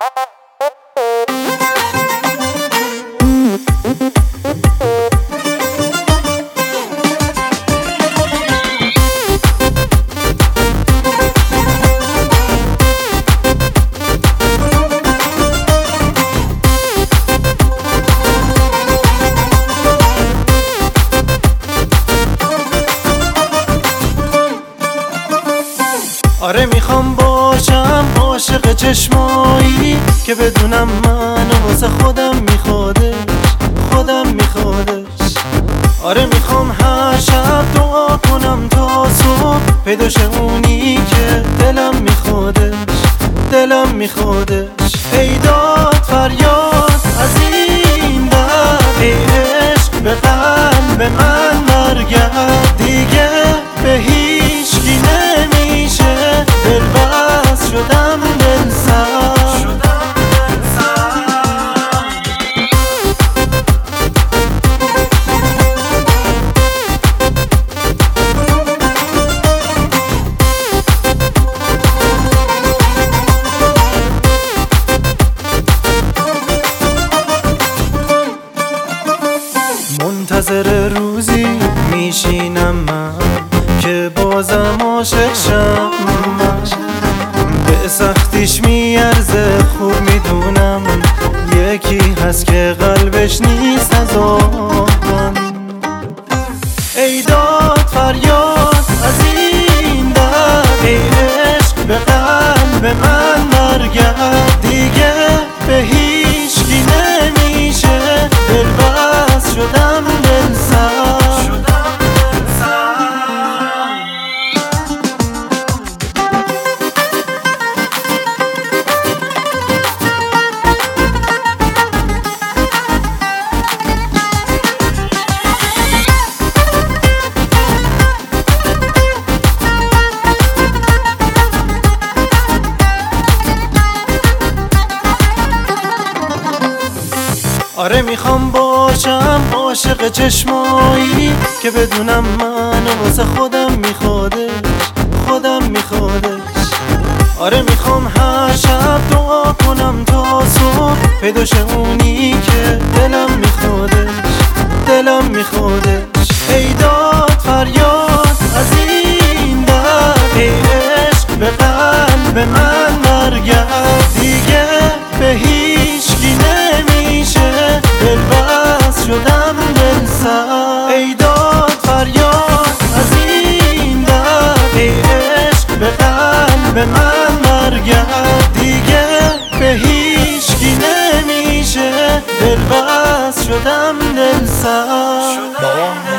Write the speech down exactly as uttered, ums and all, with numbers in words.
آره میخوام باشم عاشق چشمایی که بدونم منو واسه خودم میخوادش، خودم میخوادش. آره میخوام هر شب دعا کنم تا صبح پیدا شه اونی که دلم میخوادش، دلم میخوادش. ای داد فریاد از این در، ای عشق به قلب من برگرد، دیگه به هیچکی نمیشه دلبست شدم دل سر. منتظر روزی میشینم من که بازم عاشق شم، به سختیش میارزه، خوب میدونم یکی هست که قلبش نیست از آن. ای داد فریاد از این در، ای عشق به قلب من برگرد، دیگه به هیچکی نمیشه دلبست شدم دل سر. آره میخوام باشم عاشق چشمایی که بدونم منو واسه خودم میخوادش، خودم میخوادش. آره میخوام هر شب دعا کنم تا صبح پیدا شه اونی که دلم میخوادش، دلم میخوادش. ای داد فریاد از این در، ای عشق به قلب من برگرد، دیگه به هیچکی نمیشه دلبست شدم دل سر. ای داد فریاد از این در، ای عشق به قلب من برگرد، دیگه به هیچکی نمیشه دلبست شدم دل سر.